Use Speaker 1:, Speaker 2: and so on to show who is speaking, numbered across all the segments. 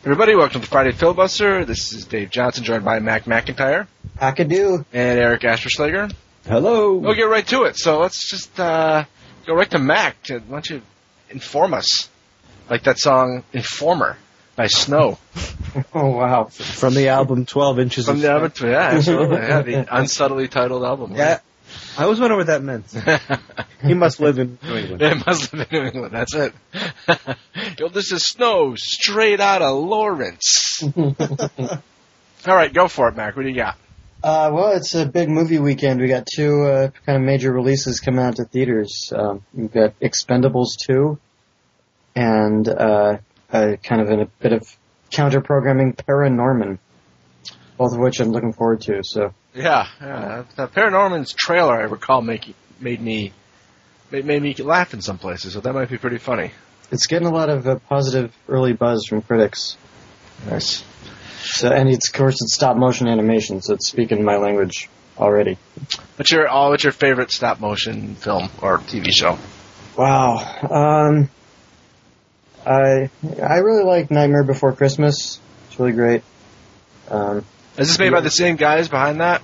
Speaker 1: Everybody, welcome to Friday Filibuster. This is Dave Johnson, joined by Mac McIntyre.
Speaker 2: Hackadoo.
Speaker 1: And Eric Asperschlager.
Speaker 3: Hello.
Speaker 1: We'll get right to it. So let's just go right to Mac. Why don't you inform us? Like that song, Informer, by Snow.
Speaker 2: Oh, wow.
Speaker 3: From the album 12 Inches
Speaker 1: From
Speaker 3: of
Speaker 1: the album, yeah, absolutely. Yeah, the unsubtly titled album.
Speaker 3: Yeah.
Speaker 1: Right?
Speaker 3: I was wondering what that meant. He must live in New England.
Speaker 1: Yeah, it must live in New England. That's it. Yo, this is Snow, straight out of Lawrence. All right, go for it, Mac. What do you got?
Speaker 2: Well, it's a big movie weekend. We got two kind of major releases coming out to theaters. We've got Expendables 2 and kind of a bit of counter-programming Paranorman, both of which I'm looking forward to. So
Speaker 1: Yeah. The Paranorman's trailer, I recall, made me laugh in some places, so that might be pretty funny.
Speaker 2: it's getting a lot of positive early buzz from critics.
Speaker 1: Nice.
Speaker 2: So, and of course, it's stop-motion animation, so it's speaking my language already.
Speaker 1: What's your favorite stop-motion film or TV show?
Speaker 2: Wow. I really like Nightmare Before Christmas. It's really great.
Speaker 1: Is this made by the same guys behind that?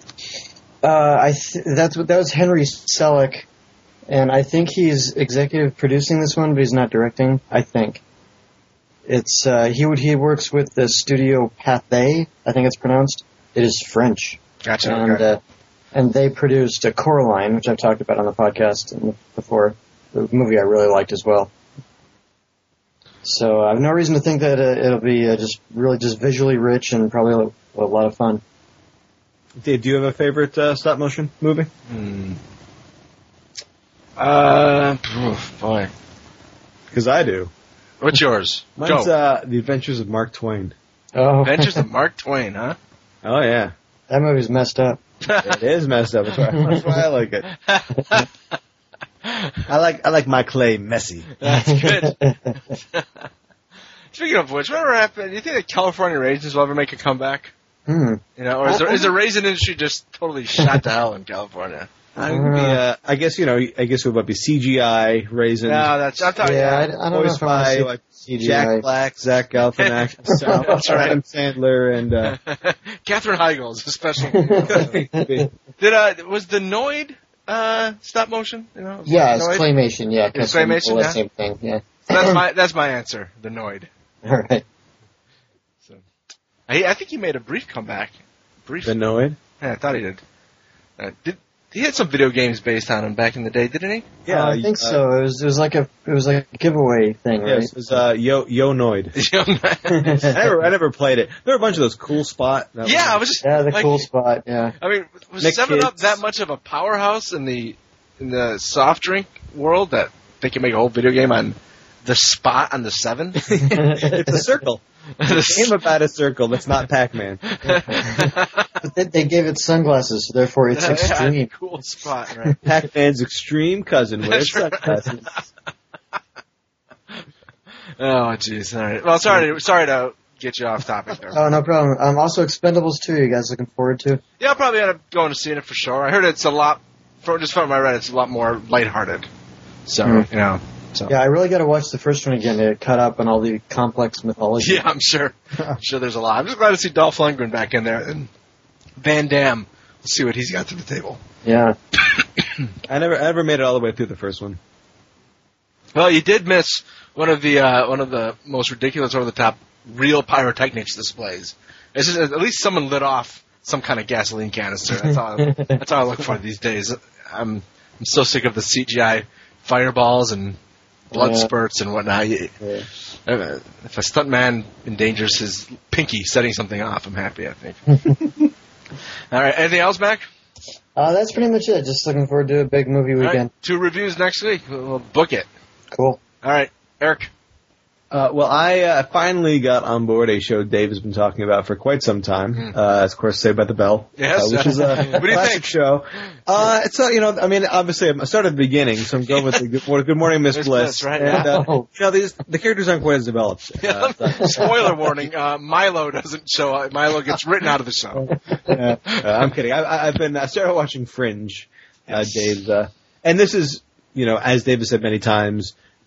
Speaker 2: That was Henry Selick, and I think he's executive producing this one, but he's not directing. I think it's he works with the studio Pathé, I think it's pronounced. It is French.
Speaker 1: Gotcha.
Speaker 2: And
Speaker 1: Okay.
Speaker 2: and they produced Coraline, which I've talked about on the podcast before. The movie I really liked as well. So I have no reason to think that it'll be just visually rich and probably a lot of fun.
Speaker 3: Dave, do you have a favorite stop motion movie?
Speaker 1: Boy.
Speaker 3: Because I do.
Speaker 1: What's yours?
Speaker 3: Mine's
Speaker 1: Go.
Speaker 3: The Adventures of Mark Twain.
Speaker 2: Oh,
Speaker 1: Adventures of Mark Twain, huh?
Speaker 3: Oh yeah,
Speaker 2: that movie's messed up.
Speaker 3: it is messed up. That's why I like it. I like my clay messy.
Speaker 1: That's good. Speaking of which, whatever happened? Do you think that California raisins will ever make a comeback? You know, or is the raisin industry just totally shot to hell in California?
Speaker 3: I guess it would be CGI raisins.
Speaker 1: No, that's I'm talking.
Speaker 2: Yeah, I don't know
Speaker 3: Voiced
Speaker 2: if I want to see
Speaker 3: by
Speaker 2: like CGI.
Speaker 3: Jack Black, Zach Galifianakis,
Speaker 1: That's right.
Speaker 3: Adam Sandler, and
Speaker 1: Katherine Heigl is a special. Was the Noid stop motion? You know,
Speaker 2: Yeah, it's
Speaker 1: Noid?
Speaker 2: claymation. Yeah,
Speaker 1: It's claymation,
Speaker 2: the
Speaker 1: yeah?
Speaker 2: same thing. Yeah.
Speaker 1: That's my answer. The Noid.
Speaker 2: All right.
Speaker 1: So, I think he made a brief comeback.
Speaker 3: the Noid.
Speaker 1: Yeah, I thought he did. He had some video games based on him back in the day, didn't he?
Speaker 3: Yeah,
Speaker 2: I think so. It was like a giveaway thing, right?
Speaker 3: Yes, it was Yo Noid. I never played it. There were a bunch of those Cool Spot.
Speaker 1: I was just
Speaker 2: the
Speaker 1: like,
Speaker 2: cool spot. Yeah.
Speaker 1: I mean, was
Speaker 3: Nick
Speaker 1: 7-Up
Speaker 3: Kids.
Speaker 1: that much of a powerhouse in the soft drink world that they can make a whole video game on the spot on the 7?
Speaker 3: It's a circle. It's a game about a circle that's not Pac-Man.
Speaker 2: But they gave it sunglasses, so therefore it's extreme.
Speaker 1: Cool spot, right?
Speaker 3: Pac-Man's extreme cousin wears
Speaker 1: That's right.
Speaker 3: sunglasses.
Speaker 1: Oh, jeez. All right. Well, sorry to get you off topic there.
Speaker 2: Oh, no problem. Also, Expendables 2, you guys looking forward to?
Speaker 1: Yeah, I'll probably end up going to see it for sure. I heard it's a lot, from what I read, it's a lot more lighthearted. So, you know. So.
Speaker 2: Yeah, I really got to watch the first one again to cut up on all the complex mythology.
Speaker 1: Yeah, I'm sure. There's a lot. I'm just glad to see Dolph Lundgren back in there. And Van Damme, let's see what he's got to the table.
Speaker 2: Yeah.
Speaker 3: I never made it all the way through the first one.
Speaker 1: Well, you did miss one of the most ridiculous, over the top, real pyrotechnics displays. It's just, at least someone lit off some kind of gasoline canister. That's all I look for these days. I'm so sick of the CGI fireballs and blood spurts and whatnot. If a stuntman endangers his pinky setting something off, I'm happy, I think. All right, anything else, Mac?
Speaker 2: That's pretty much it. Just looking forward to a big movie
Speaker 1: All
Speaker 2: weekend.
Speaker 1: right, 2 reviews next week. We'll book it.
Speaker 2: Cool.
Speaker 1: All right, Eric.
Speaker 3: Well, I finally got on board a show Dave has been talking about for quite some time. Of course, Saved by the Bell.
Speaker 1: Yes.
Speaker 3: Which is a
Speaker 1: What do you
Speaker 3: classic
Speaker 1: think?
Speaker 3: show. It's obviously I started at the beginning, so I'm going with the Good Morning, Miss Bliss.
Speaker 1: Right?
Speaker 3: And, the characters aren't quite as developed.
Speaker 1: Spoiler warning: Milo doesn't show up. Milo gets written out of the show.
Speaker 3: I'm kidding. I started watching Fringe, Dave, and this is, as Dave has said many times,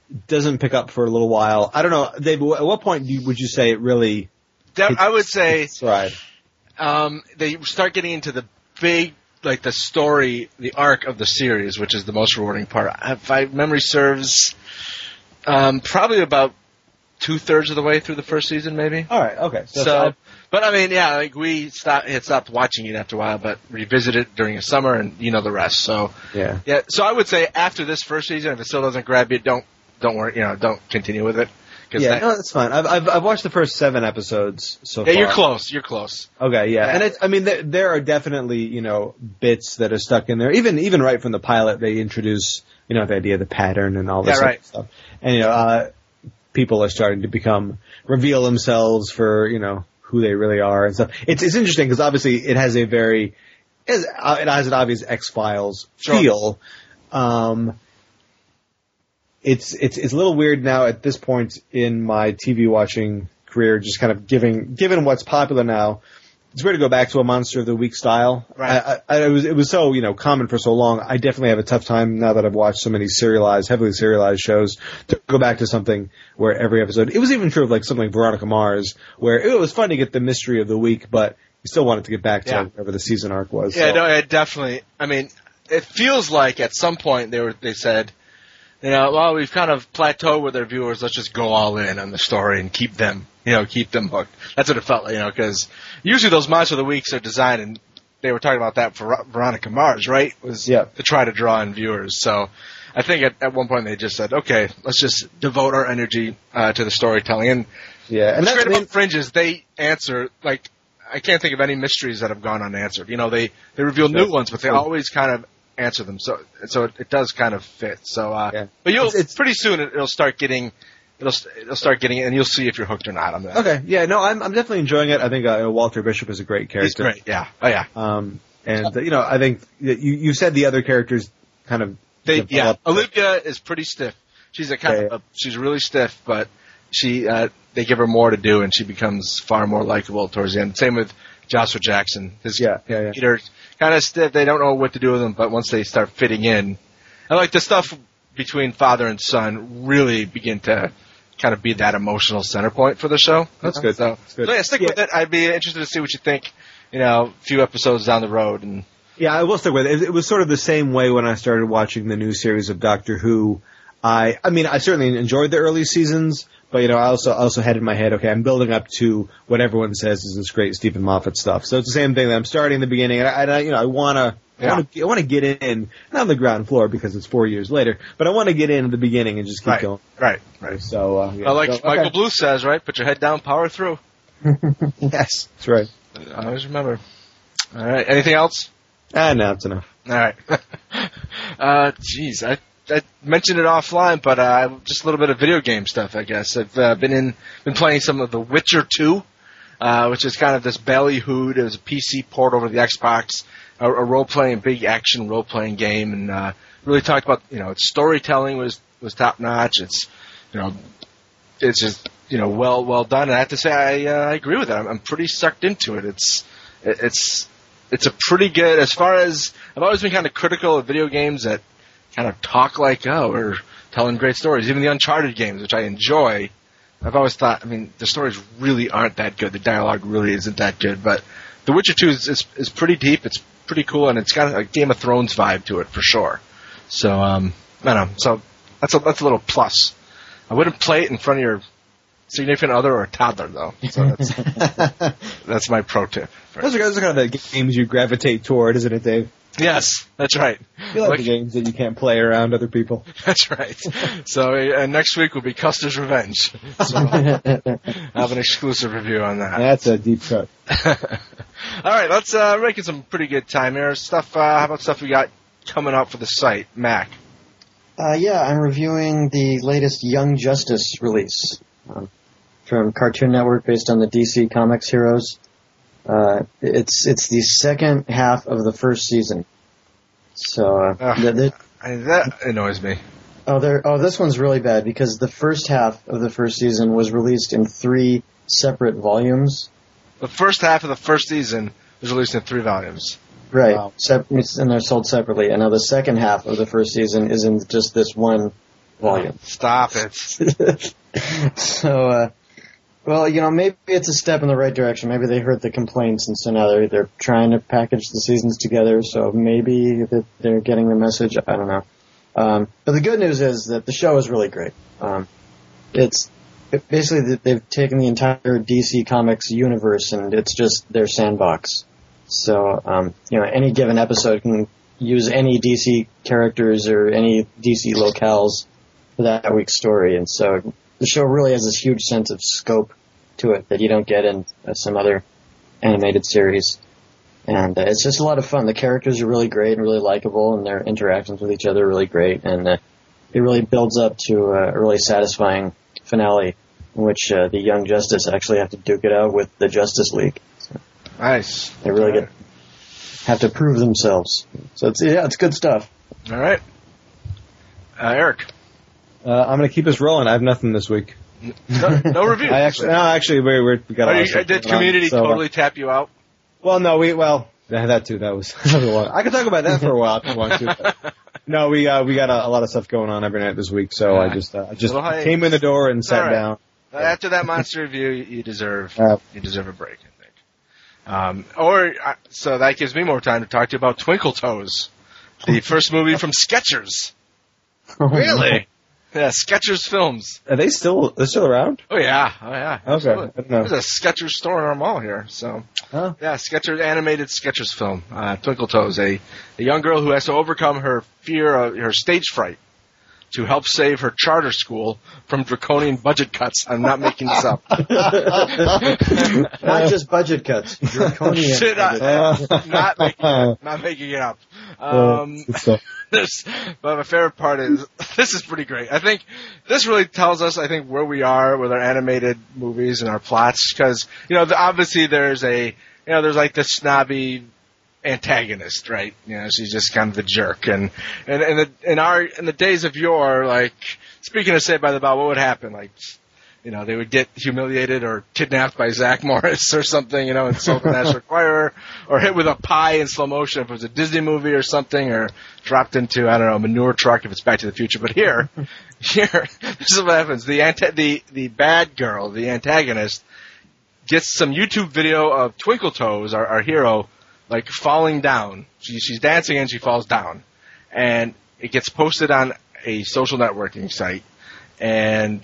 Speaker 3: doesn't pick up for a little while. I don't know, Dave. At what point would you say it really?
Speaker 1: I would say
Speaker 3: right.
Speaker 1: They start getting into the big, like the story, the arc of the series, which is the most rewarding part. If my memory serves, probably about 2/3 of the way through the first season, maybe.
Speaker 3: All right. Okay.
Speaker 1: But I mean, yeah, like we stopped watching it after a while, but revisit it during the summer, and you know the rest. So
Speaker 3: yeah.
Speaker 1: So I would say after this first season, if it still doesn't grab you, don't worry, don't continue with it.
Speaker 3: Yeah, no, that's fine. I've watched the first 7 episodes so far.
Speaker 1: Yeah, you're close.
Speaker 3: Okay, yeah. And I mean, there are definitely, bits that are stuck in there. Even right from the pilot, they introduce, the idea of the pattern and all this sort of stuff. And, people are starting to reveal themselves for, who they really are and stuff. It's interesting because obviously it has it has an obvious X-Files feel. It's a little weird now at this point in my TV watching career, just kind of given what's popular now. It's weird to go back to a Monster of the Week style.
Speaker 1: Right.
Speaker 3: It was so, common for so long. I definitely have a tough time now that I've watched so many heavily serialized shows to go back to something where every episode, it was even true of like something like Veronica Mars, where it was fun to get the mystery of the week, but you still wanted to get back to whatever the season arc was.
Speaker 1: Yeah,
Speaker 3: so.
Speaker 1: no, it definitely, I mean, it feels like at some point they said, well, we've kind of plateaued with our viewers. Let's just go all in on the story and keep them hooked. That's what it felt like, because usually those Monster of the Weeks are designed, and they were talking about that for Veronica Mars, right? To try to draw in viewers. So I think at one point they just said, okay, let's just devote our energy to the storytelling. And what's great about Fringe is they answer, like, I can't think of any mysteries that have gone unanswered. They reveal new ones, but they always kind of answer them, so it does kind of fit. So, but it's pretty soon it'll start getting, and you'll see if you're hooked or not on that.
Speaker 3: Okay, yeah, no, I'm definitely enjoying it. I think Walter Bishop is a great character.
Speaker 1: He's great, yeah, oh yeah.
Speaker 3: I think that you said the other characters kind of.
Speaker 1: Olivia is pretty stiff. She's she's really stiff, but they give her more to do, and she becomes far more likable towards the end. Same with Joshua Jackson. Peter, kind of stiff. They don't know what to do with him, but once they start fitting in, and like the stuff between father and son really begin to kind of be that emotional center point for the show.
Speaker 3: That's good.
Speaker 1: So yeah, stick with it. I'd be interested to see what you think. A few episodes down the road, and
Speaker 3: I will stick with it. It was sort of the same way when I started watching the new series of Doctor Who. I certainly enjoyed the early seasons. But, I also had in my head, okay, I'm building up to what everyone says is this great Stephen Moffat stuff. So it's the same thing that I'm starting in the beginning, and I want to get in, not on the ground floor because it's 4 years later, but I want to get in at the beginning and just keep going.
Speaker 1: Right.
Speaker 3: So,
Speaker 1: Michael Bluth says, right? Put your head down, power through.
Speaker 3: Yes, that's right.
Speaker 1: I always remember. All right. Anything else?
Speaker 3: No, that's enough.
Speaker 1: All right. Jeez, I mentioned it offline, but just a little bit of video game stuff, I guess. I've been playing some of The Witcher 2, which is kind of this ballyhooed. It was a PC port over the Xbox, a role-playing, big action role-playing game, and really talked about, its storytelling was top-notch. It's just, well done. And I have to say, I agree with it. I'm pretty sucked into it. It's a pretty good, as far as, I've always been kind of critical of video games that kind of talk like, we're telling great stories. Even the Uncharted games, which I enjoy, I've always thought, the stories really aren't that good. The dialogue really isn't that good. But The Witcher 2 is pretty deep. It's pretty cool, and it's got a Game of Thrones vibe to it for sure. So, I don't know. So that's a little plus. I wouldn't play it in front of your significant other or a toddler, though. So that's my pro tip.
Speaker 3: Those are kind of the games you gravitate toward, isn't it, Dave?
Speaker 1: Yes, that's right.
Speaker 3: You like the games that you can't play around other people.
Speaker 1: That's right. So next week will be Custer's Revenge. So I'll have an exclusive review on that.
Speaker 3: That's a deep cut.
Speaker 1: All right, let's making some pretty good time here. How about stuff we got coming up for the site, Mac?
Speaker 2: I'm reviewing the latest Young Justice release from Cartoon Network, based on the DC Comics heroes. It's the second half of the first season. So
Speaker 1: that annoys me.
Speaker 2: This one's really bad because the first half of the first season was released in 3 separate volumes.
Speaker 1: The first half of the first season was released in 3 volumes.
Speaker 2: Right, wow. And they're sold separately. And now the second half of the first season is in just this one volume.
Speaker 1: Stop it.
Speaker 2: So, well, maybe it's a step in the right direction. Maybe they heard the complaints, and so now they're trying to package the seasons together. So maybe they're getting the message. I don't know. But the good news is that the show is really great. Basically they've taken the entire DC Comics universe and it's just their sandbox. So, any given episode can use any DC characters or any DC locales for that week's story. And so the show really has this huge sense of scope to it that you don't get in some other animated series. And it's just a lot of fun. The characters are really great and really likable, and their interactions with each other are really great. And it really builds up to a really satisfying finale in which the Young Justice actually have to duke it out with the Justice League. So
Speaker 1: nice.
Speaker 2: They really have to prove themselves. So it's good stuff.
Speaker 1: All right. Eric.
Speaker 3: I'm going to keep us rolling. I have nothing this week.
Speaker 1: No review.
Speaker 3: Actually, we got.
Speaker 1: Did Community totally tap you out?
Speaker 3: Well, no, that too. That was long. I could talk about that for a while if you want to. No, we got a lot of stuff going on every night this week, so I just came in the door and sat down.
Speaker 1: After that monster review, you deserve a break, I think. So that gives me more time to talk to you about Twinkle Toes, the first movie from Skechers.
Speaker 3: Really?
Speaker 1: Yeah, Skechers Films.
Speaker 3: Are they still around?
Speaker 1: Oh yeah.
Speaker 3: Okay.
Speaker 1: Absolutely.
Speaker 3: I don't know.
Speaker 1: There's a Skechers store in our mall here. So yeah, Skechers animated Skechers film. Twinkle Toes, a young girl who has to overcome her fear of her stage fright to help save her charter school from draconian budget cuts. I'm not making this up.
Speaker 2: Not just budget cuts. Draconian.
Speaker 1: Not making it up. But my favorite part is, this is pretty great. I think this really tells us, where we are with our animated movies and our plots, because, obviously there's like this snobby antagonist, right? She's just kind of the jerk, and in the days of yore, like, speaking of Saved by the Bell, what would happen? Like, they would get humiliated or kidnapped by Zach Morris or something, in Sullivan National Enquirer, or hit with a pie in slow motion if it was a Disney movie or something, or dropped into, I don't know, a manure truck if it's Back to the Future. But here, this is what happens. The bad girl, the antagonist, gets some YouTube video of Twinkle Toes, our hero, like falling down. She's dancing and she falls down. And it gets posted on a social networking site, and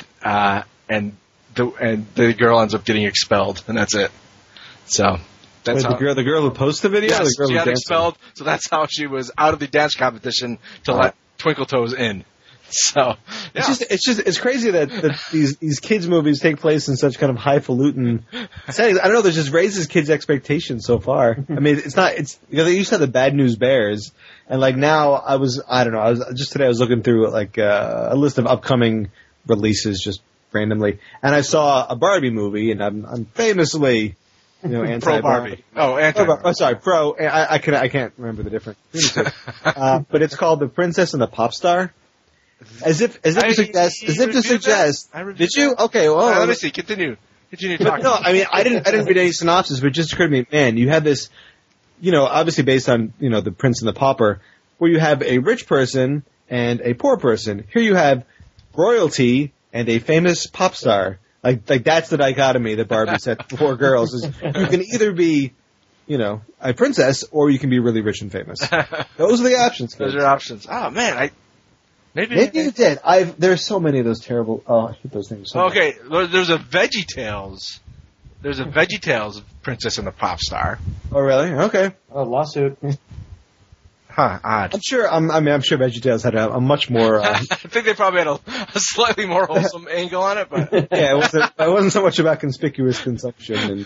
Speaker 1: the girl ends up getting expelled, and that's it. So that's
Speaker 3: the girl who posted the video.
Speaker 1: Yes,
Speaker 3: the girl
Speaker 1: she got expelled. So that's how she was out of the dance competition to let Twinkle Toes in. So yeah.
Speaker 3: It's crazy that these kids movies take place in such kind of highfalutin settings. I don't know. This just raises kids' expectations so far. I mean, they used to have the Bad News Bears, and like now today I was looking through like a list of upcoming releases just randomly, and I saw a Barbie movie, and I'm famously, anti
Speaker 1: pro Barbie. Oh, anti.
Speaker 3: Sorry, pro. I can't remember the difference. But it's called The Princess and the Pop Star. As if to suggest. Did you? Okay. Well,
Speaker 1: let me see. Continue talking.
Speaker 3: No, I mean, I didn't read any synopsis, but it just occurred to me, man, you have this, obviously based on, The Prince and the Pauper, where you have a rich person and a poor person. Here you have royalty and a famous pop star. Like that's the dichotomy that Barbie set for girls. Is you can either be, a princess, or you can be really rich and famous. Those are the options.
Speaker 1: Those are options. Oh man, maybe
Speaker 3: you did. There's so many of those terrible. Oh, I hate those names. So
Speaker 1: okay, there's a VeggieTales. There's a VeggieTales Princess and the Pop Star.
Speaker 3: Oh really? Okay.
Speaker 2: Oh, lawsuit.
Speaker 1: Huh, odd.
Speaker 3: I'm sure VeggieTales had a much more.
Speaker 1: I think they probably had a slightly more wholesome angle on it, but
Speaker 3: yeah, it wasn't so much about conspicuous consumption.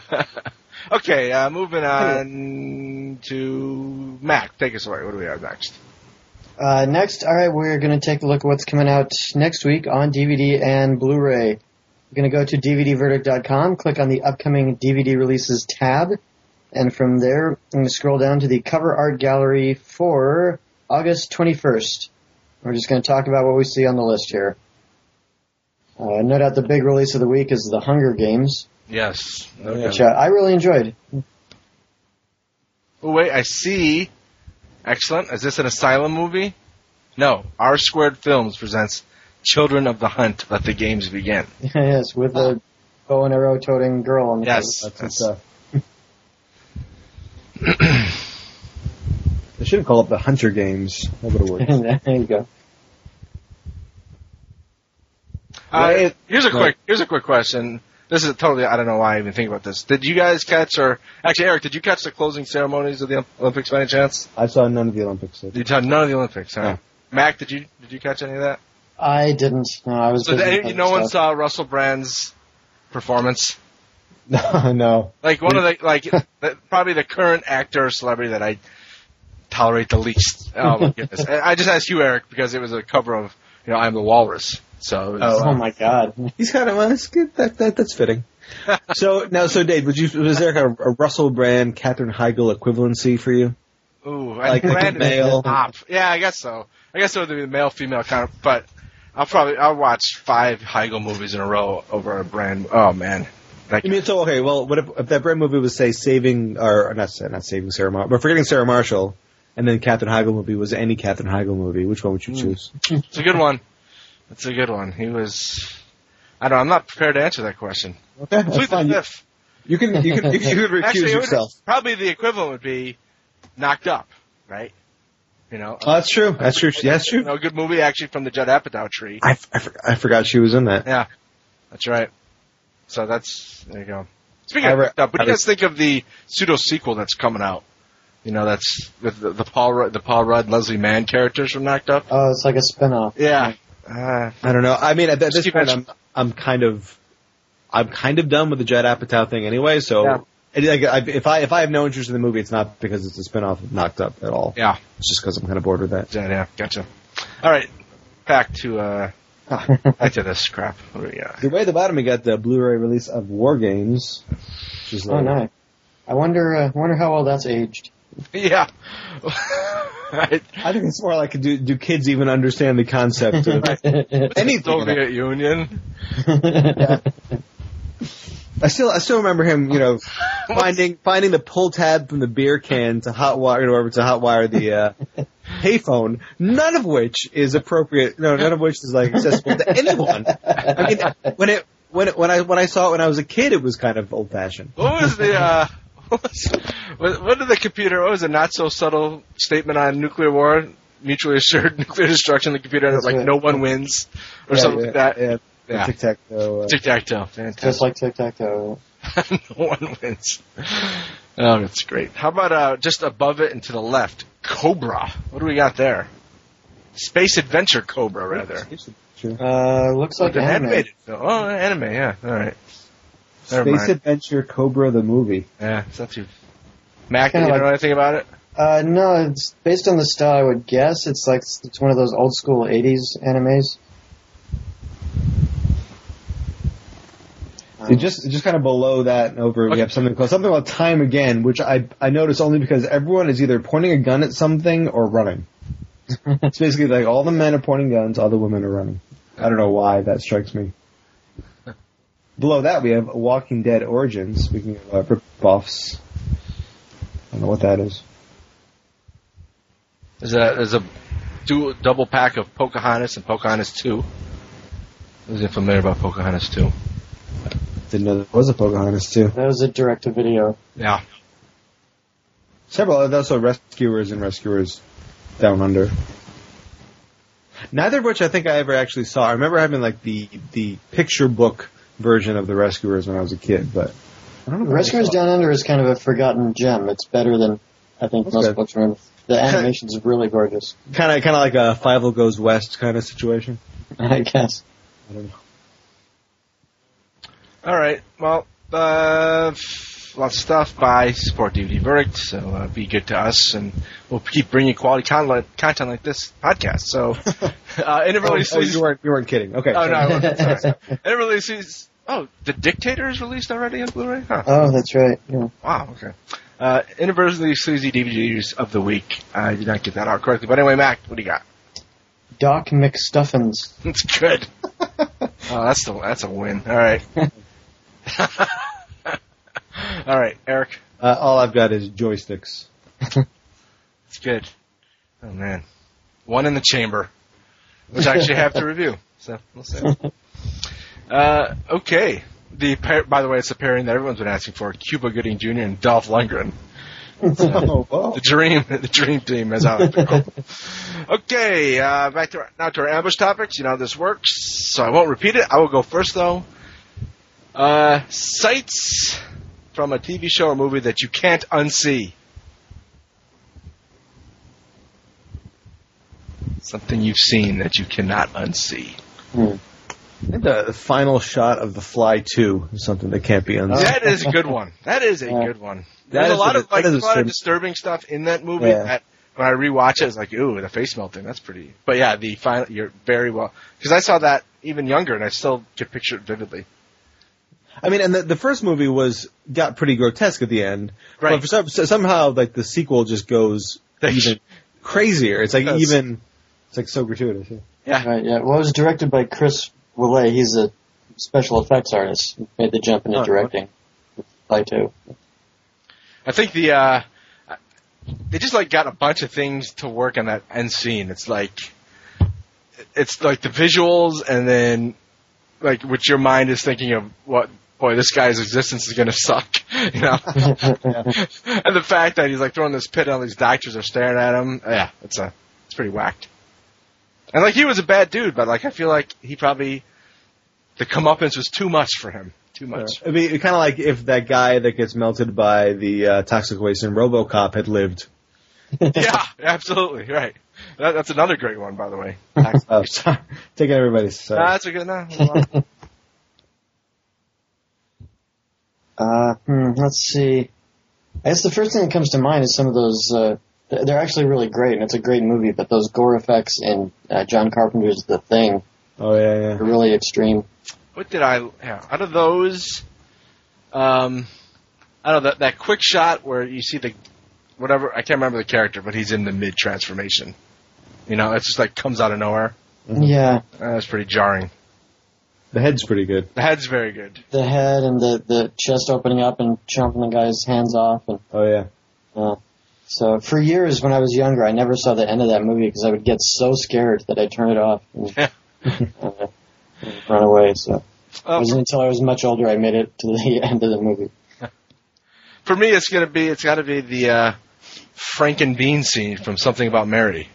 Speaker 1: Okay, moving on to Mac. Take us away. What do we have next?
Speaker 2: Next, all right, we're going to take a look at what's coming out next week on DVD and Blu-ray. We're going to go to DVDverdict.com, click on the upcoming DVD releases tab. And from there, I'm going to scroll down to the cover art gallery for August 21st. We're just going to talk about what we see on the list here. No doubt the big release of the week is The Hunger Games.
Speaker 1: Yes.
Speaker 2: Which I really enjoyed.
Speaker 1: Oh, wait, I see. Excellent. Is this an Asylum movie? No. R Squared Films presents Children of the Hunt, Let the Games Begin.
Speaker 2: Yes, with a bow and arrow toting girl on the
Speaker 1: Yes.
Speaker 2: cover.
Speaker 3: That's stuff. They should have called it the Hunter Games. That would have worked.
Speaker 2: There you go.
Speaker 1: Here's a quick question. This is totally, I don't know why I even think about this. Did you guys actually, Eric, did you catch the closing ceremonies of the Olympics by any chance?
Speaker 3: I saw none of the Olympics.
Speaker 1: You saw none of the Olympics, huh?
Speaker 3: Yeah.
Speaker 1: Mac, did you catch any of that?
Speaker 2: I didn't. No, I was.
Speaker 1: So
Speaker 2: busy with
Speaker 1: no
Speaker 2: other
Speaker 1: one
Speaker 2: stuff.
Speaker 1: saw Russell Brand's performance?
Speaker 3: No.
Speaker 1: Like one of probably the current actor or celebrity that I tolerate the least. Oh my goodness! I just asked you, Eric, because it was a cover of I'm the Walrus. So it was,
Speaker 2: Oh my God.
Speaker 3: He's kind of that's good. That's fitting. So Dave, was there a Russell Brand, Katherine Heigl equivalency for you?
Speaker 1: ooh,
Speaker 3: Like
Speaker 1: Brand is
Speaker 3: male.
Speaker 1: top. Yeah, I guess so. I guess it would be the male female kind of, but I'll watch 5 Heigl movies in a row over a Brand. Oh man.
Speaker 3: I mean, so okay. Well, what if that Brand movie was say saving or not saving Sarah Marshall, but forgetting Sarah Marshall, and then Katherine Heigl movie was any Katherine Heigl movie? Which one would you choose?
Speaker 1: It's a good one. It's a good one. He was. I don't know. I'm not prepared to answer that question.
Speaker 3: Okay,
Speaker 1: Plead
Speaker 3: that's fine.
Speaker 1: the fifth.
Speaker 3: You could recuse
Speaker 1: Actually,
Speaker 3: yourself.
Speaker 1: probably the equivalent would be Knocked Up, right?
Speaker 3: Oh, that's true. That's true. Yeah, that's true.
Speaker 1: A good movie actually from the Judd Apatow tree.
Speaker 3: I forgot she was in that.
Speaker 1: Yeah, that's right. So there you go. Speaking of Knocked Up, what do you guys think of the pseudo sequel that's coming out? That's with the Paul Rudd, Leslie Mann characters from Knocked Up.
Speaker 2: Oh, it's like a spin-off.
Speaker 1: Yeah.
Speaker 3: I don't know. I mean, at this point, I'm kind of done with the Judd Apatow thing anyway. So,
Speaker 1: yeah.
Speaker 3: If I have no interest in the movie, it's not because it's a spinoff of Knocked Up at all.
Speaker 1: Yeah,
Speaker 3: it's just because I'm kind of bored with that.
Speaker 1: Yeah, gotcha. All right, back to this crap. What do we got?
Speaker 3: The way at the bottom, we got the Blu-ray release of War Games. Which is
Speaker 2: Oh, nice. I wonder how well that's aged.
Speaker 1: Yeah.
Speaker 3: Right. I think it's more like do kids even understand the concept of anything?
Speaker 1: Soviet Union.
Speaker 3: Yeah. I still remember him, finding the pull tab from the beer can to hotwire the payphone. None of which is appropriate. No, none of which is like accessible to anyone. I mean, when I saw it when I was a kid, it was kind of old fashioned.
Speaker 1: What was the what did the computer? What was a not so subtle statement on nuclear war? Mutually assured nuclear destruction. The computer,
Speaker 2: That's right.
Speaker 1: no one wins, or something like that.
Speaker 3: Yeah. Tic-tac-toe.
Speaker 1: Tic-tac-toe. Fantastic.
Speaker 2: Just like tic-tac-toe.
Speaker 1: No one wins. Oh, that's great. How about just above it and to the left, Cobra? What do we got there? Space Adventure Cobra, rather.
Speaker 2: Looks like
Speaker 1: an
Speaker 2: anime.
Speaker 1: animated film. Oh, anime, yeah. All right.
Speaker 3: Space Adventure Cobra the movie.
Speaker 1: Yeah, it's not too... Mac, you know anything about it?
Speaker 2: No, it's based on the style I would guess. It's one of those old school 80s animes.
Speaker 3: Just kind of below that and over, we have something about Time Again, which I notice only because everyone is either pointing a gun at something or running. It's basically like all the men are pointing guns, all the women are running. I don't know why that strikes me. Below that, we have Walking Dead Origins. Speaking of rip-offs, I don't know what that is.
Speaker 1: There's a double pack of Pocahontas and Pocahontas 2. I wasn't familiar about Pocahontas 2.
Speaker 3: Didn't know there was a Pocahontas too.
Speaker 2: That was a direct-to-video.
Speaker 1: Yeah.
Speaker 3: Several. There's also Rescuers and Rescuers Down Under. Neither of which I think I ever actually saw. I remember having like the picture book version of the Rescuers when I was a kid, but I don't know.
Speaker 2: Rescuers Down Under is kind of a forgotten gem. It's better than I think most books remember. The animation's really gorgeous.
Speaker 3: Kind of like a Fievel Goes West kind of situation.
Speaker 2: I guess.
Speaker 3: I don't know.
Speaker 1: All right. Well, lots of stuff by Support DVD Verdict, so be good to us, and we'll keep bringing quality content like this podcast. So,
Speaker 3: you weren't kidding. Okay.
Speaker 1: Oh, no, I wasn't. Sorry. And it releases... Oh, The Dictator is released already on Blu-ray? Huh.
Speaker 2: Oh, that's right. Yeah.
Speaker 1: Wow, okay. Universally Sleazy DVDs of the week. I did not get that out correctly. But anyway, Mac, what do you got?
Speaker 2: Doc McStuffins.
Speaker 1: That's good. Oh, that's a win. All right. All right, Eric.
Speaker 3: All I've got is joysticks.
Speaker 1: It's good. Oh, man. One in the chamber, which I actually have to review. So we'll see. Okay. By the way, it's a pairing that everyone's been asking for: Cuba Gooding Jr. and Dolph Lundgren. The dream team, as I like to call it. Okay, back to our ambush topics. You know how this works, so I won't repeat it. I will go first, though. Sights from a TV show or movie that you can't unsee. Something you've seen that you cannot unsee.
Speaker 3: I think the final shot of The Fly 2 is something that can't be unseen.
Speaker 1: That is a good one. Good one. There's a lot of disturbing stuff in that movie that when I rewatch it, it's like, ooh, the face melting. That's pretty. But yeah, the final, you're very well. Because I saw that even younger, and I still can picture it vividly.
Speaker 3: I mean, and the first movie got pretty grotesque at the end.
Speaker 1: Right.
Speaker 3: But somehow, like, the sequel just goes even crazier. It's like it's like so gratuitous.
Speaker 1: Yeah.
Speaker 2: Right, yeah. Well, it was directed by Chris Willay. He's a special effects artist. He made the jump into directing. Fly 2.
Speaker 1: I think they just like got a bunch of things to work on that end scene. It's like the visuals, and then like what your mind is thinking of this guy's existence is gonna suck, you know. And the fact that he's like throwing this pit and all these doctors are staring at him, yeah, it's pretty whacked. And like he was a bad dude, but like I feel like the comeuppance was too much for him. Too much.
Speaker 3: It'd be kind of like if that guy that gets melted by the toxic waste in RoboCop had lived.
Speaker 1: Yeah, absolutely, right. That's another great one, by the way.
Speaker 3: Oh, sorry. Taking everybody's side.
Speaker 1: That's a good one.
Speaker 2: Let's see. I guess the first thing that comes to mind is some of those. They're actually really great, and it's a great movie. But those gore effects in John Carpenter's The Thing.
Speaker 3: Oh yeah.
Speaker 2: Are really extreme.
Speaker 1: What did out of those? That quick shot where you see whatever, I can't remember the character, but he's in the mid transformation. You know, it's just like comes out of nowhere.
Speaker 2: Yeah,
Speaker 1: that's pretty jarring.
Speaker 3: The head's pretty good.
Speaker 1: The head's very good.
Speaker 2: The head and the chest opening up and chomping the guy's hands off. And
Speaker 3: oh yeah.
Speaker 2: So for years when I was younger, I never saw the end of that movie because I would get so scared that I'd turn it off and run away. So it wasn't until I was much older I made it to the end of the movie.
Speaker 1: For me, it's got to be the Frankenbean scene from Something About Mary.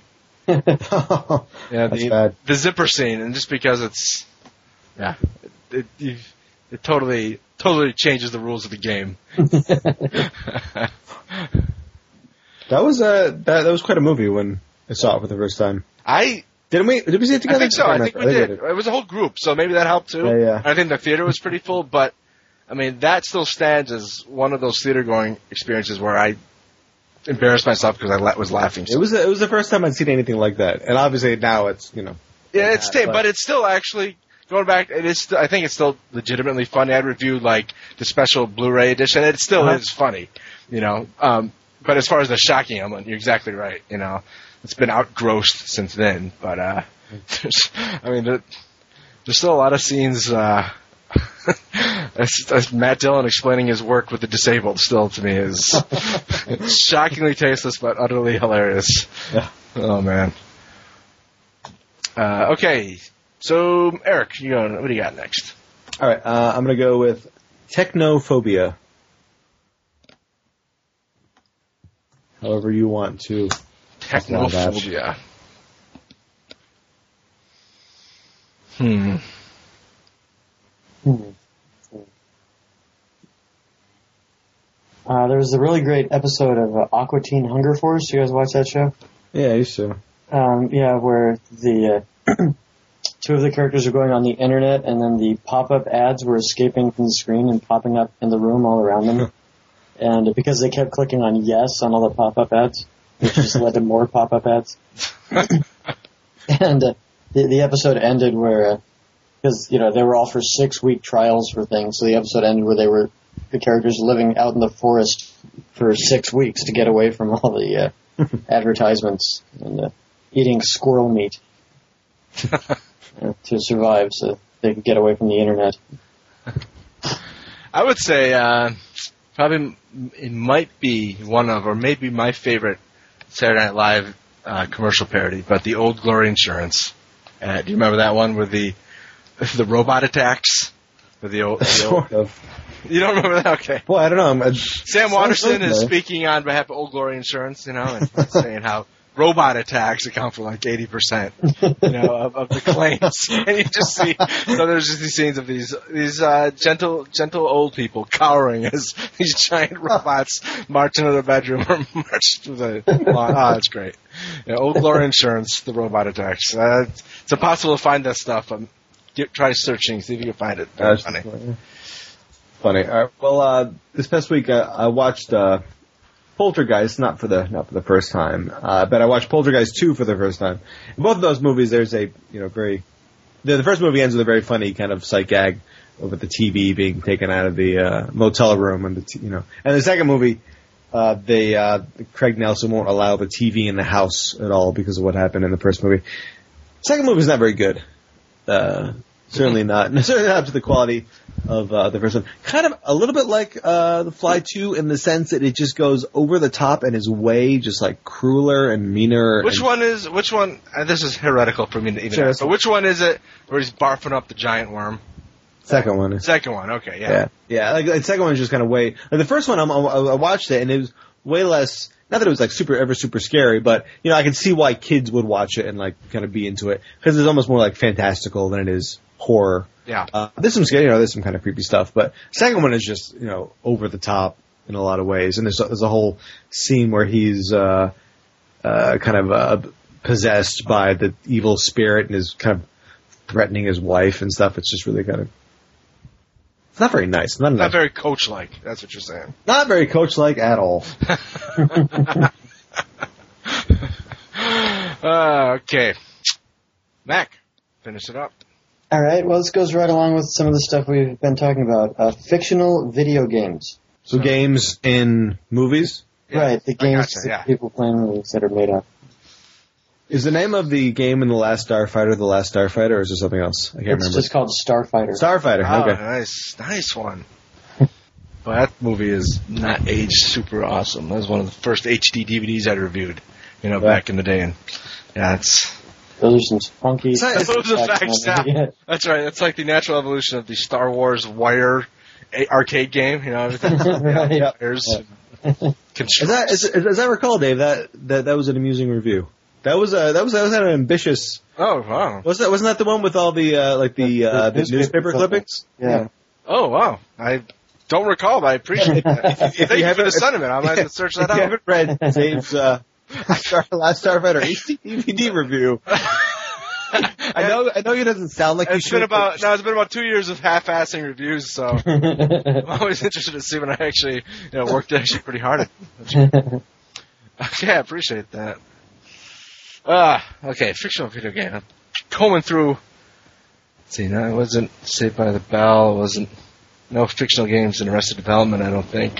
Speaker 1: The zipper scene, and just because it totally changes the rules of the game.
Speaker 3: That was quite a movie when I saw it for the first time. Did we see it together?
Speaker 1: I think so. I think we did. It was a whole group, so maybe that helped too.
Speaker 3: Yeah.
Speaker 1: I think the theater was pretty full, but I mean that still stands as one of those theater going experiences where I embarrassed myself because I was laughing. So.
Speaker 3: It was the first time I'd seen anything like that, and obviously now it's
Speaker 1: Yeah, but it's still actually going back. It is. I think it's still legitimately funny. I reviewed like the special Blu-ray edition. It still is funny, you know. But as far as the shocking element, you're exactly right. You know, it's been outgrossed since then. But there's still a lot of scenes. As Matt Dillon explaining his work with the disabled still to me is shockingly tasteless but utterly hilarious.
Speaker 3: Yeah.
Speaker 1: Oh man. Okay, so Eric, what do you got next?
Speaker 3: All right, I'm gonna go with Technophobia. However you want to.
Speaker 1: Technophobia.
Speaker 2: There was a really great episode of Aqua Teen Hunger Force. You guys watch that show?
Speaker 3: Yeah, I used to.
Speaker 2: Where the two of the characters are going on the internet, and then the pop-up ads were escaping from the screen and popping up in the room all around them. And because they kept clicking on yes on all the pop-up ads, which just led to more pop-up ads. And the episode ended where, because they were all for 6-week trials for things, so the episode ended where the characters living out in the forest for 6 weeks to get away from all the advertisements and eating squirrel meat to survive, so they could get away from the internet.
Speaker 1: I would say probably it might be one of, or maybe my favorite Saturday Night Live commercial parody, but the Old Glory Insurance Do you remember that one with the robot attacks? With the old,
Speaker 3: Sort of.
Speaker 1: You don't remember that? Okay.
Speaker 3: Well, I don't know.
Speaker 1: Sam Waterston is speaking on behalf of Old Glory Insurance, and saying how robot attacks account for like 80%, of the claims. And you just see, so there's just these scenes of these gentle old people cowering as these giant robots march into their bedroom or march through the lawn. Oh, it's great. Old Glory Insurance, the robot attacks. It's impossible to find that stuff. Try searching, see if you can find it. Very funny.
Speaker 3: Funny. All right. Well, this past week I watched Poltergeist, not for the first time, but I watched Poltergeist 2 for the first time. In both of those movies, there's a the first movie ends with a very funny kind of sight gag over the TV being taken out of the motel room, and and the second movie, Craig Nelson won't allow the TV in the house at all because of what happened in the first movie. Second movie is not very good. Certainly not up to the quality of the first one. Kind of a little bit like The Fly 2 in the sense that it just goes over the top and is way just like crueler and meaner.
Speaker 1: Which one? This is heretical for me to even ask, but which one is it where he's barfing up the giant worm?
Speaker 3: Second one.
Speaker 1: Second one, okay, yeah.
Speaker 3: Yeah, like the second one is just kind of way... Like the first one, I watched it and it was way less... Not that it was like super scary, but I can see why kids would watch it and like kind of be into it because it's almost more like fantastical than it is horror.
Speaker 1: Yeah.
Speaker 3: There's some scary, there's some kind of creepy stuff, but the second one is just over the top in a lot of ways, and there's a whole scene where he's kind of possessed by the evil spirit and is kind of threatening his wife and stuff. It's just really kind of... It's not very nice.
Speaker 1: Not very Coach-like. That's what you're saying.
Speaker 3: Not very Coach-like at all.
Speaker 1: Okay. Mac, finish it up.
Speaker 2: All right. Well, this goes right along with some of the stuff we've been talking about. Fictional video games.
Speaker 3: So games in movies?
Speaker 2: Yeah, right. The games that people play in movies that are made up.
Speaker 3: Is the name of the game in The Last Starfighter The Last Starfighter, or is there something else? I can't remember.
Speaker 2: It's just called Starfighter.
Speaker 3: Starfighter,
Speaker 1: oh,
Speaker 3: okay.
Speaker 1: Nice one. Well, that movie is not aged super awesome. That was one of the first HD DVDs I reviewed, back in the day. And
Speaker 2: those are some funky...
Speaker 1: Those are facts now. Yeah. That's right. That's like the natural evolution of the Star Wars wire arcade game. Everything.
Speaker 2: Right.
Speaker 1: Wires.
Speaker 3: As I recall, Dave, that was an amusing review. That was an ambitious.
Speaker 1: Oh wow!
Speaker 3: Wasn't that the one with all the the newspaper clippings?
Speaker 2: Yeah.
Speaker 1: Oh wow! I don't recall, but I appreciate that. Thank you for the sentiment. I might have to search that out.
Speaker 3: If you haven't read Dave's Last Starfighter HD DVD review, I know it doesn't sound like
Speaker 1: it's been about 2 years of half-assing reviews, so I'm always interested to see when I actually worked pretty hard at it. Okay, I appreciate that. Okay, fictional video game. I'm combing through. Let's see, no, it wasn't Saved by the Bell. It wasn't no fictional games in Arrested Development, I don't think.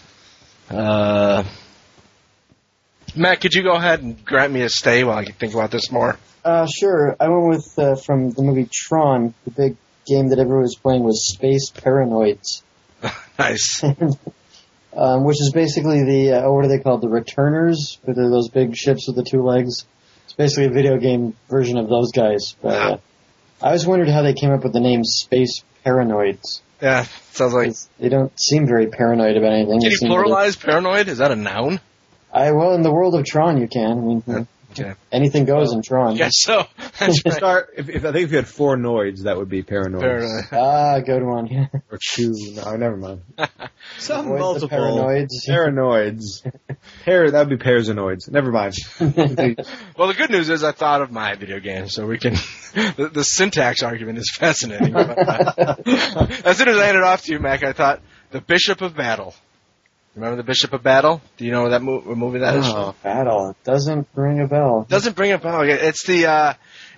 Speaker 1: Matt, could you go ahead and grant me a stay while I can think about this more?
Speaker 2: Sure. I went with, from the movie Tron, the big game that everyone was playing was Space Paranoids.
Speaker 1: Nice.
Speaker 2: Which is basically the, what are they called? The Returners? But they're those big ships with the two legs. It's basically a video game version of those guys. But I always wondered how they came up with the name Space Paranoids.
Speaker 1: Yeah, sounds like...
Speaker 2: They don't seem very paranoid about anything.
Speaker 1: Can you pluralize paranoid? Is that a noun?
Speaker 2: Well, in the world of Tron, you can. I mean,
Speaker 1: okay.
Speaker 2: Anything goes in Tron.
Speaker 1: Yes, so. That's right.
Speaker 3: I think if you had 4 noids, that would be paranoid.
Speaker 2: Good one.
Speaker 3: Or 2. No, never mind. Some
Speaker 2: Avoid
Speaker 3: multiple
Speaker 2: paranoids.
Speaker 3: That would be parasinoids. Never mind.
Speaker 1: Well, the good news is I thought of my video game, so we can... the syntax argument is fascinating. As soon as I handed it off to you, Mac, I thought, the Bishop of Battle. Remember the Bishop of Battle? Do you know what movie that is?
Speaker 2: Oh, Battle. It doesn't ring a bell.
Speaker 1: Doesn't bring a bell. It's the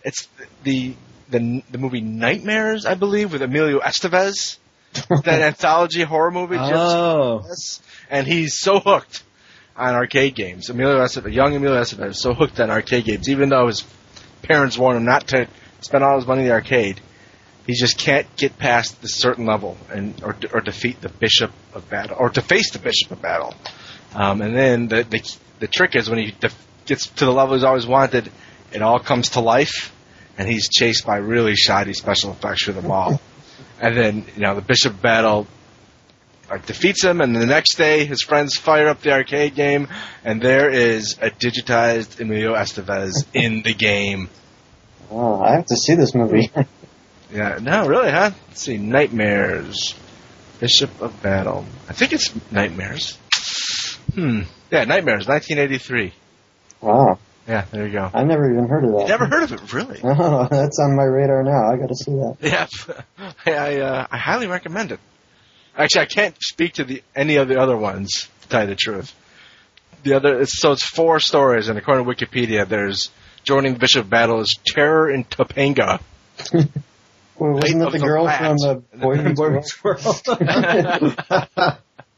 Speaker 1: movie Nightmares, I believe, with Emilio Estevez. That anthology horror movie.
Speaker 3: Oh.
Speaker 1: And he's so hooked on arcade games. Young Emilio Estevez is so hooked on arcade games, even though his parents warned him not to spend all his money in the arcade. He just can't get past this certain level or defeat the Bishop of Battle, or to face the Bishop of Battle. And then the trick is when he gets to the level he's always wanted, it all comes to life, and he's chased by really shoddy special effects through the mall. And then, the Bishop Battle defeats him, and the next day his friends fire up the arcade game, and there is a digitized Emilio Estevez in the game.
Speaker 2: Oh, I have to see this movie.
Speaker 1: Yeah, no, really, huh? Let's see, Nightmares. Bishop of Battle. I think it's Nightmares. Yeah, Nightmares, 1983.
Speaker 2: Wow.
Speaker 1: Yeah, there you go.
Speaker 2: I never even heard of that.
Speaker 1: You never heard of it, really?
Speaker 2: Oh, that's on my radar now. I got to see that.
Speaker 1: Yeah, I highly recommend it. Actually, I can't speak to any of the other ones, to tell you the truth. It's 4 stories, and according to Wikipedia, there's joining Bishop Battle is Terror in Topanga.
Speaker 2: Well, wasn't that the girl from Boy Meets World?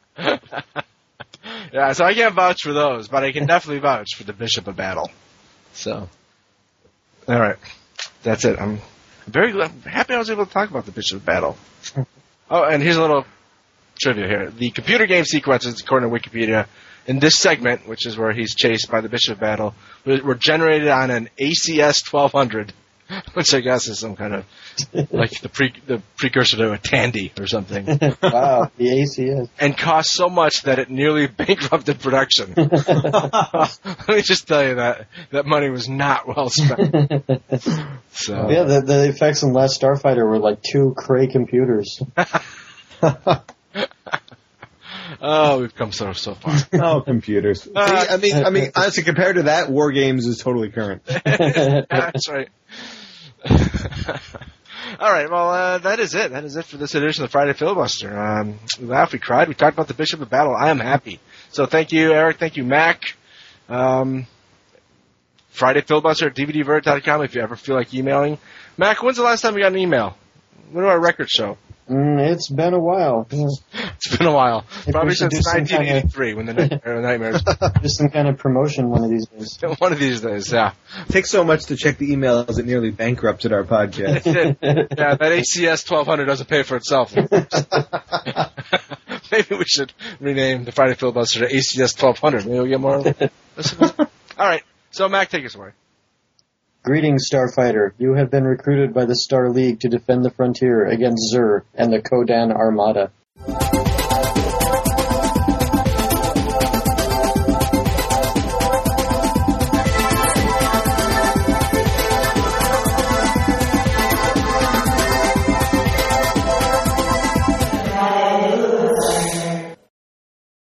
Speaker 1: Yeah, so I can't vouch for those, but I can definitely vouch for the Bishop of Battle. So, all right, that's it. I'm happy I was able to talk about the Bishop of Battle. Oh, and here's a little trivia here. The computer game sequences, according to Wikipedia, in this segment, which is where he's chased by the Bishop of Battle, were generated on an ACS 1200, which I guess is some kind of like the precursor to a Tandy or something.
Speaker 2: Wow, the ACS. And
Speaker 1: cost so much that it nearly bankrupted production. Let me just tell you that money was not well spent. So
Speaker 2: yeah, the effects in Last Starfighter were like 2 Cray computers.
Speaker 1: Oh, we've come so far.
Speaker 3: Oh, computers. See, I mean, honestly, compared to that, War Games is totally current.
Speaker 1: That's right. All right, well, that is it. That is it for this edition of the Friday Filibuster. We laughed, we cried, we talked about the Bishop of Battle. I am happy. So thank you, Eric. Thank you, Mac. Friday Filibuster at dvdvert.com if you ever feel like emailing. Mac, when's the last time you got an email? When do our records show?
Speaker 2: It's been a while. Yeah.
Speaker 1: It's been a while. Probably since 1983 when the Nightmares.
Speaker 2: Just some kind of promotion one of these days.
Speaker 1: One of these days, yeah.
Speaker 3: It takes so much to check the emails it nearly bankrupted our podcast.
Speaker 1: Yeah, that ACS 1200 doesn't pay for itself. Maybe we should rename the Friday Filibuster to ACS 1200. Maybe we'll get more listeners. All right, so Mac, take us away.
Speaker 2: Greetings, Starfighter. You have been recruited by the Star League to defend the frontier against Xur and the Kodan Armada.